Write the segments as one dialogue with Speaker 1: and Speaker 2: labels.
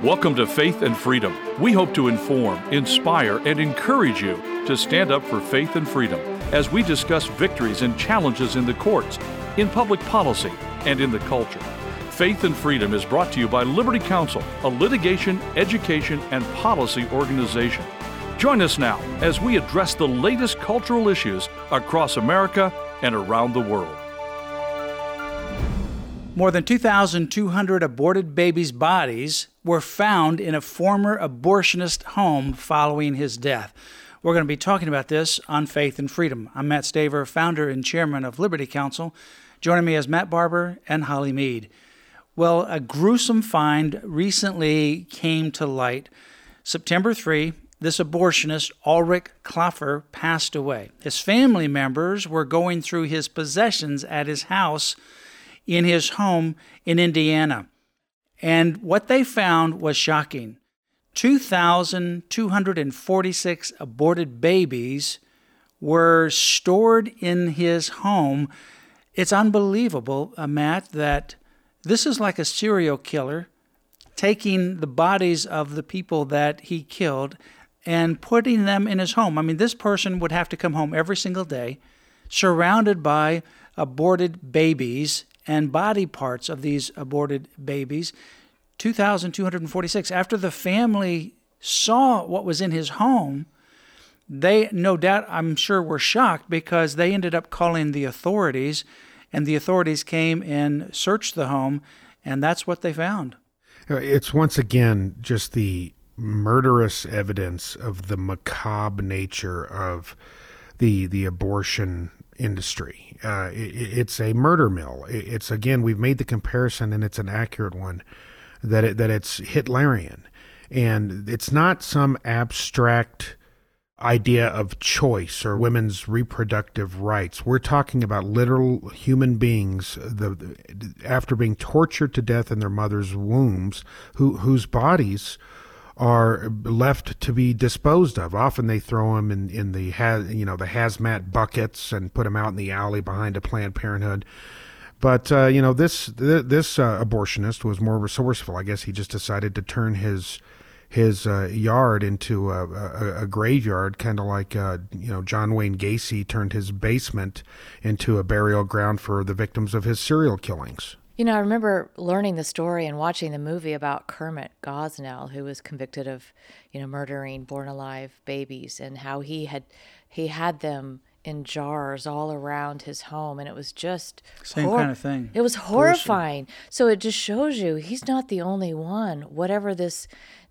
Speaker 1: Welcome to Faith and Freedom. We hope to inform, inspire, and encourage you to stand up for faith and freedom as we discuss victories and challenges in the courts, in public policy, and in the culture. Faith and Freedom is brought to you by Liberty Counsel, a litigation, education, and policy organization. Join us now as we address the latest cultural issues across America and around the world.
Speaker 2: More than 2,200 aborted babies' bodies were found in a former abortionist home following his death. We're going to be talking about this on Faith and Freedom. I'm Matt Staver, founder and chairman of Liberty Counsel. Joining me is Matt Barber and Holly Mead. Well, a gruesome find recently came to light. September 3, this abortionist, Ulrich Klaffer, passed away. His family members were going through his possessions at his house in his home in Indiana. And what they found was shocking. 2,246 aborted babies were stored in his home. It's unbelievable, Matt, that this is like a serial killer taking the bodies of the people that he killed and putting them in his home. I mean, this person would have to come home every single day surrounded by aborted babies and body parts of these aborted babies. 2,246. After the family saw what was in his home, they, no doubt, I'm sure, were shocked because they ended up calling the authorities, and the authorities came and searched the home, and that's what they found.
Speaker 3: It's once again just the murderous evidence of the macabre nature of the abortion industry. It's a murder mill. It's, again, we've made the comparison, and it's an accurate one, that it's Hitlerian. And it's not some abstract idea of choice or women's reproductive rights. We're talking about literal human beings, after being tortured to death in their mother's wombs, whose bodies are left to be disposed of. Often they throw them in the hazmat buckets and put them out in the alley behind a Planned Parenthood. But this abortionist was more resourceful. I guess he just decided to turn his yard into a graveyard, kind of like John Wayne Gacy turned his basement into a burial ground for the victims of his serial killings.
Speaker 4: You know, I remember learning the story and watching the movie about Kermit Gosnell, who was convicted of, murdering born-alive babies, and how he had them in jars all around his home, and it was just
Speaker 2: same kind of thing.
Speaker 4: It was horrifying. So it just shows you he's not the only one. Whatever this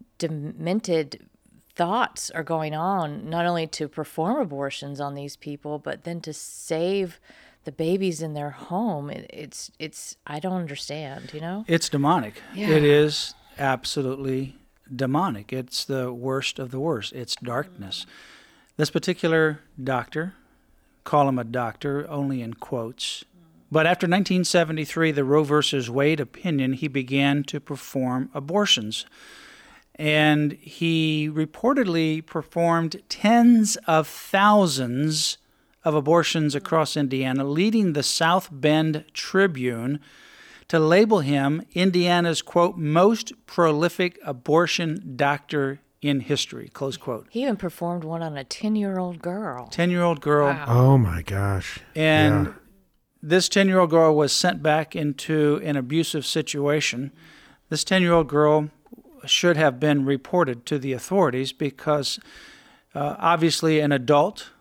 Speaker 4: demented thoughts are going on, not only to perform abortions on these people, but then to save the babies in their home. It's I don't understand,
Speaker 2: It's demonic.
Speaker 4: Yeah.
Speaker 2: It is absolutely demonic. It's the worst of the worst. It's darkness. This particular doctor, call him a doctor only in quotes, but after 1973, the Roe versus Wade opinion, he began to perform abortions. And he reportedly performed tens of thousands of abortions across Indiana, leading the South Bend Tribune to label him Indiana's, quote, most prolific abortion doctor in history, close quote.
Speaker 4: He even performed one on a 10-year-old girl.
Speaker 2: 10-year-old girl.
Speaker 4: Wow.
Speaker 3: Oh, my gosh.
Speaker 2: And
Speaker 3: yeah.
Speaker 2: This 10-year-old girl was sent back into an abusive situation. This 10-year-old girl should have been reported to the authorities because obviously an adult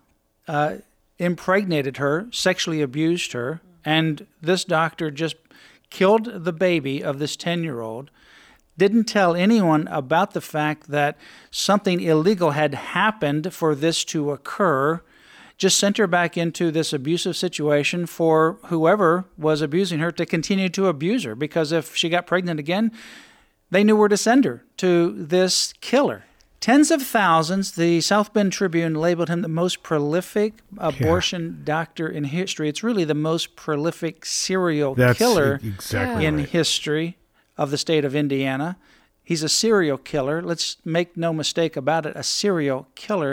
Speaker 2: impregnated her, sexually abused her, and this doctor just killed the baby of this 10-year-old, didn't tell anyone about the fact that something illegal had happened for this to occur, just sent her back into this abusive situation for whoever was abusing her to continue to abuse her, because if she got pregnant again, they knew where to send her, to this killer. Tens of thousands. The South Bend Tribune labeled him the most prolific abortion doctor in history. It's really the most prolific serial killer in history of the state of Indiana. He's a serial killer. Let's make no mistake about it, a serial killer.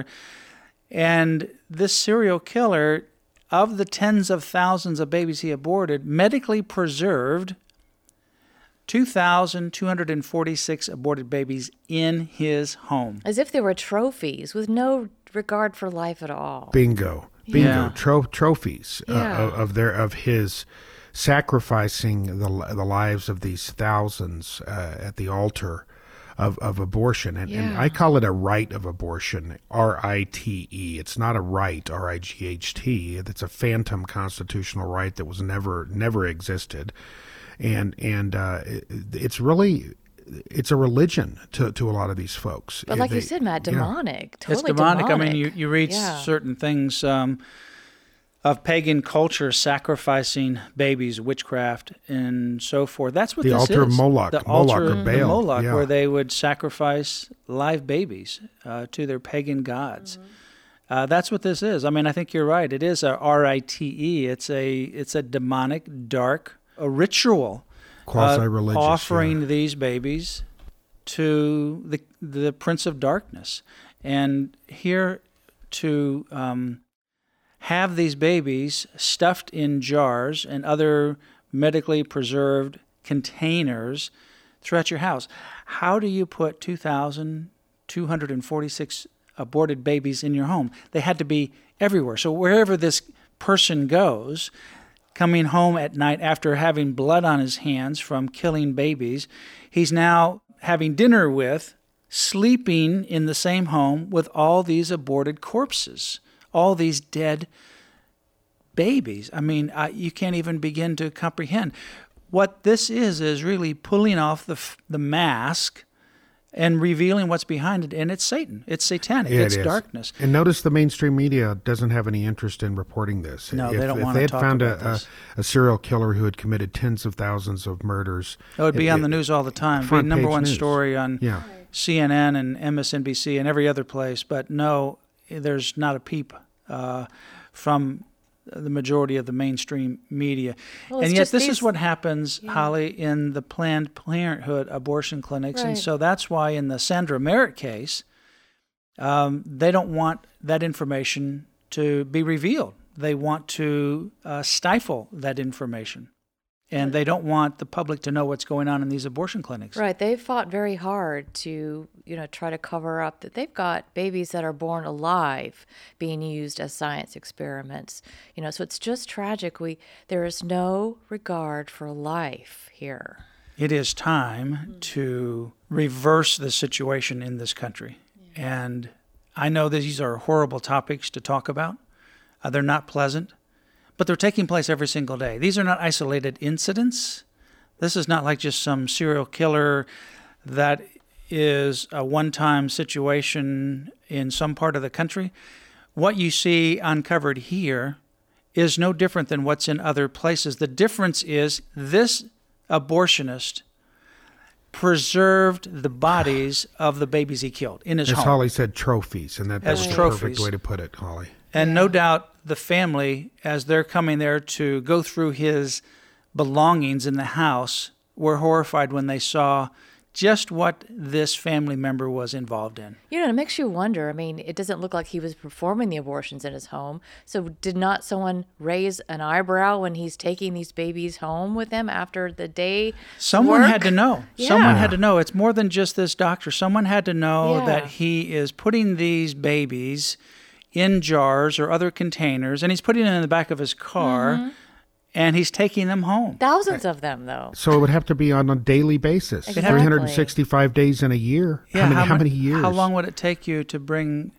Speaker 2: And this serial killer, of the tens of thousands of babies he aborted, medically preserved 2,246 aborted babies in his home.
Speaker 4: As if they were trophies with no regard for life at all.
Speaker 3: Bingo.
Speaker 2: Yeah.
Speaker 3: Trophies
Speaker 4: Yeah.
Speaker 3: of his sacrificing the lives of these thousands at the altar of abortion. And I call it a right of abortion, RITE. It's not a right, RIGHT. It's a phantom constitutional right that was never existed. And it's really, it's a religion to a lot of these folks.
Speaker 4: But like you said, Matt, demonic. Totally
Speaker 2: It's demonic.
Speaker 4: demonic.
Speaker 2: I mean, you read certain things of pagan culture sacrificing babies, witchcraft, and so forth. That's what
Speaker 3: the
Speaker 2: this
Speaker 3: altar
Speaker 2: is.
Speaker 3: of Moloch,
Speaker 2: The
Speaker 3: Moloch
Speaker 2: altar
Speaker 3: or
Speaker 2: of
Speaker 3: Baal,
Speaker 2: Moloch,
Speaker 3: yeah.
Speaker 2: where they would sacrifice live babies to their pagan gods. That's what this is. I mean, I think you're right. It is a RITE. It's a demonic, dark, a ritual.
Speaker 3: Quasi-religious,
Speaker 2: offering these babies to the Prince of Darkness. And here to have these babies stuffed in jars and other medically preserved containers throughout your house. How do you put 2,246 aborted babies in your home? They had to be everywhere. So wherever this person goes, coming home at night after having blood on his hands from killing babies, he's now having dinner with, sleeping in the same home with all these aborted corpses, all these dead babies. I mean, you can't even begin to comprehend. What this is really pulling off the mask and revealing what's behind it, and it's Satan. It's satanic.
Speaker 3: Yeah,
Speaker 2: it's
Speaker 3: it is.
Speaker 2: darkness.
Speaker 3: And notice the mainstream media doesn't have any interest in reporting this.
Speaker 2: No,
Speaker 3: if,
Speaker 2: they don't
Speaker 3: if
Speaker 2: want
Speaker 3: they
Speaker 2: to
Speaker 3: had
Speaker 2: talk
Speaker 3: found
Speaker 2: about this.
Speaker 3: a serial killer who had committed tens of thousands of murders,
Speaker 2: It would be on the news all the time. It'd be
Speaker 3: front
Speaker 2: number
Speaker 3: page
Speaker 2: one
Speaker 3: news.
Speaker 2: story on
Speaker 3: Yeah.
Speaker 2: CNN and MSNBC and every other place. But no, there's not a peep from the majority of the mainstream media.
Speaker 4: Well, it's
Speaker 2: and yet
Speaker 4: just
Speaker 2: this
Speaker 4: these-
Speaker 2: is what happens, Holly, in the Planned Parenthood abortion clinics. And
Speaker 4: Right.
Speaker 2: so that's why in the Sandra Merritt case, they don't want that information to be revealed. They want to stifle that information. And they don't want the public to know what's going on in these abortion clinics.
Speaker 4: Right. They've fought very hard to, try to cover up that they've got babies that are born alive being used as science experiments. So it's just tragic. There is no regard for life here.
Speaker 2: It is time to reverse the situation in this country. And I know that these are horrible topics to talk about. They're not pleasant. But they're taking place every single day. These are not isolated incidents. This is not like just some serial killer that is a one-time situation in some part of the country. What you see uncovered here is no different than what's in other places. The difference is this abortionist preserved the bodies of the babies he killed in his
Speaker 3: As
Speaker 2: home.
Speaker 3: Holly said, trophies, and that
Speaker 2: As
Speaker 3: was the
Speaker 2: trophies.
Speaker 3: perfect way to put it, Holly.
Speaker 2: And no doubt the family, as they're coming there to go through his belongings in the house, were horrified when they saw just what this family member was involved in.
Speaker 4: It makes you wonder. I mean, it doesn't look like he was performing the abortions in his home. So did not someone raise an eyebrow when he's taking these babies home with him after the day?
Speaker 2: Someone
Speaker 4: work?
Speaker 2: had to know.
Speaker 4: Yeah.
Speaker 2: Someone had to know. It's more than just this doctor. Someone had to know
Speaker 4: Yeah.
Speaker 2: that he is putting these babies in jars or other containers, and he's putting them in the back of his car, and he's taking them home.
Speaker 4: Thousands of them, though.
Speaker 3: So it would have to be on a daily basis,
Speaker 4: Exactly.
Speaker 3: 365 days in a year.
Speaker 2: Yeah,
Speaker 3: how many years?
Speaker 2: How long would it take you to bring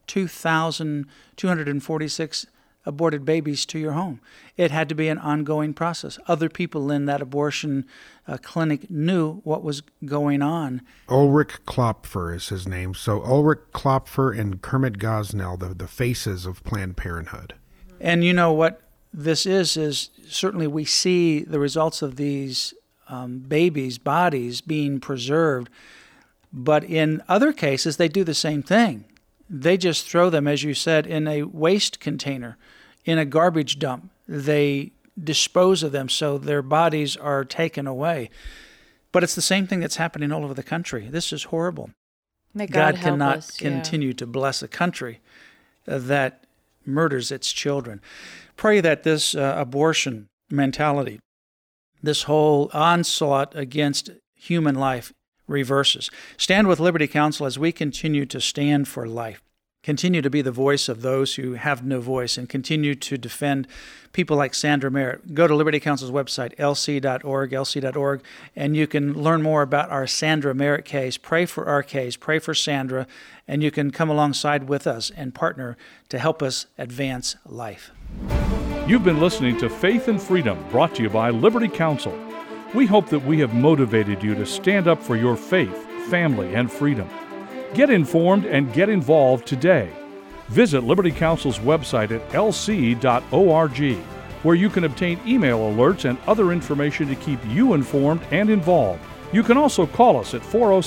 Speaker 2: 2,246 aborted babies to your home? It had to be an ongoing process. Other people in that abortion clinic knew what was going on.
Speaker 3: Ulrich Klopfer is his name. So Ulrich Klopfer and Kermit Gosnell, the faces of Planned Parenthood.
Speaker 2: And you know what this is certainly we see the results of these babies' bodies being preserved. But in other cases, they do the same thing. They just throw them, as you said, in a waste container, in a garbage dump. They dispose of them so their bodies are taken away. But it's the same thing that's happening all over the country. This is horrible.
Speaker 4: May God help
Speaker 2: cannot
Speaker 4: us, yeah.
Speaker 2: continue to bless a country that murders its children. Pray that this abortion mentality this whole onslaught against human life reverses. Stand with Liberty Counsel as we continue to stand for life. Continue to be the voice of those who have no voice, and continue to defend people like Sandra Merritt. Go to Liberty Counsel's website, lc.org, and you can learn more about our Sandra Merritt case. Pray for our case, pray for Sandra, and you can come alongside with us and partner to help us advance life.
Speaker 1: You've been listening to Faith and Freedom, brought to you by Liberty Counsel. We hope that we have motivated you to stand up for your faith, family, and freedom. Get informed and get involved today. Visit Liberty Counsel's website at lc.org, where you can obtain email alerts and other information to keep you informed and involved. You can also call us at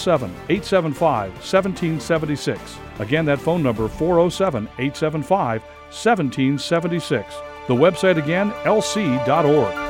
Speaker 1: 407-875-1776. Again, that phone number, 407-875-1776. The website again, lc.org.